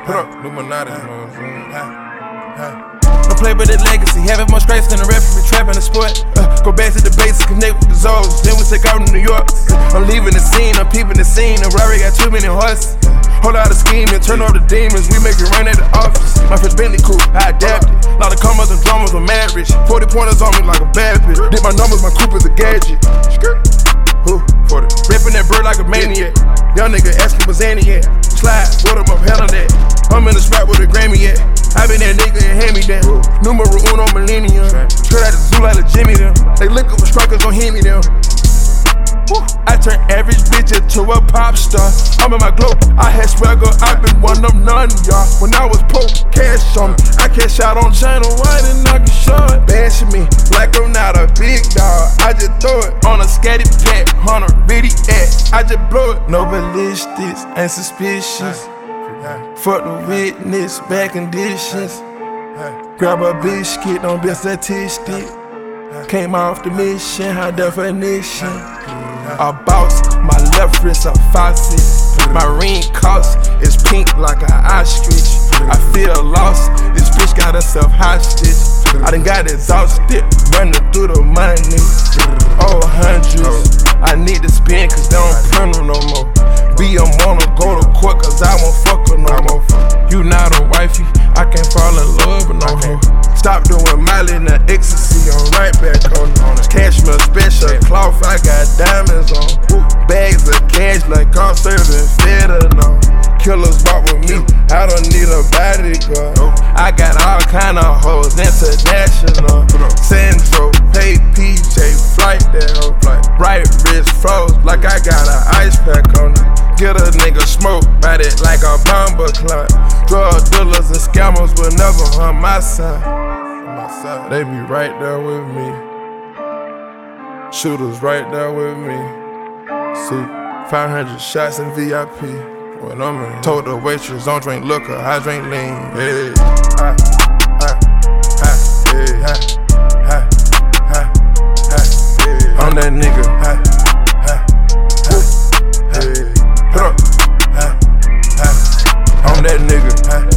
Illuminati. Don't play with the legacy, having more strikes than a referee, trapping the sport. Go back to the basics, connect with the Zoes, then we take out to New York. I'm leaving the scene, I'm peeping the scene. The Rari got too many horses. Whole lot of scheming, turn off the demons, we make it rain at the office. My first Bentley coupe, I adapted. Lot of commas and dramas with mad rich. 40 pointers on me like a bad bitch. Did my numbers, my coupe is a gadget. Ripping that bird like a maniac. Young nigga asking what's Annie at. Slide, what up, hell on that. I'm in the spot with a Grammy at. I been that nigga and hand me down. Numero uno millennium. Straight out the zoo like a Jimmy them. They lick up with strikers, don't hit me them. I turn average bitch into a pop star. I'm in my glow, I had swagger, I been one of none, y'all. When I was poor, cash on me. I cash out on China White and I can show it. Bashing me like I'm not a big dog. I just throw it on a scatty pack, 100 bitty ass. I just blow it. No ballistics, ain't suspicious. Fuck the witness, bad conditions. Grab a biscuit, don't be a statistic. Came off the mission, high definition. A boss, my left wrist a faucet. My ring cost is pink like an ostrich. I feel lost, this bitch got herself hostage. I done got exhausted, running through the money. Oh, hundreds, I need to spend cause they don't print them no more. Be a wanna go to court cause I won't fuck her no more. You not a wifey, I can't fall in love with no hoe. Stop doing Miley and the ecstasy, I'm right back on it. Cashmere special cloth, I got diamonds on. Bags of cash like I'm serving fentanyl. Killers walk with me, I don't need a bodyguard. I got all kind of hoes, international. Sandro, pay PJ, flight that hoe. Right wrist froze like I got an ice pack on it. Get a nigga smoke, bite it like a bomber clock. Drug dealers and scammers will never harm my side. They be right there with me. Shooters right there with me. See, 500 shots in VIP. When I'm in, told the waitress, don't drink liquor, I drink lean. Hey, I'm that nigga. I'm that nigga.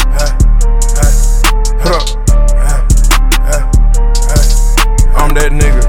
I'm that nigga.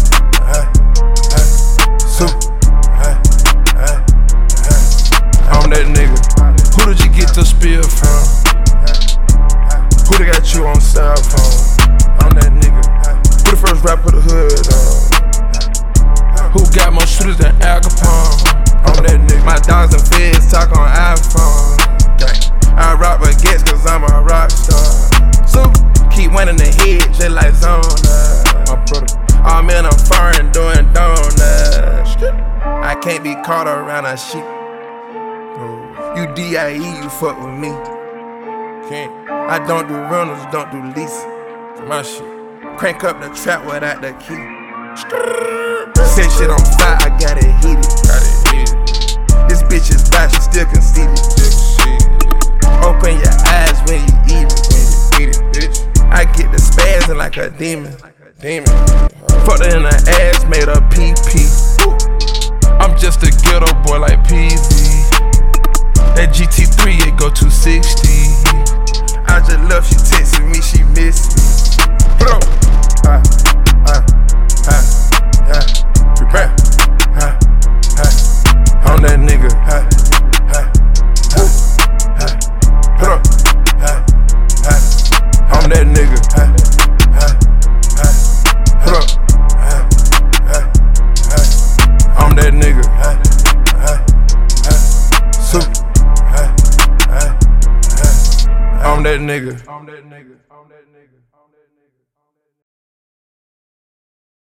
I'm that nigga. Who did you get the spill from? Who they got you on cell phone? I'm that nigga. Who the first rapper the hood on? Who got more shooters than Al Capone? I'm that nigga. My dogs and feds talk on iPhone. I rock baguettes cause I'm a rock star. So keep winning the head just like Zona. My brother, I'm in a foreign doing donuts. I can't be caught around a sheep. You DIE, you fuck with me. I don't do rentals, don't do lease. My shit. Crank up the trap without the key. Set shit on fire, I got it heated. This bitch is bad, she still conceited. Open your eyes when you eat it. Bitch. I get the spazzing like a demon. Fucked her in the ass, made her PP. I'm just a ghetto boy like PZ. That GT3, it go 260. I just love she texting me, she miss me. Bro, I'm that nigga. I'm that nigga. I'm that nigga. I'm that nigga.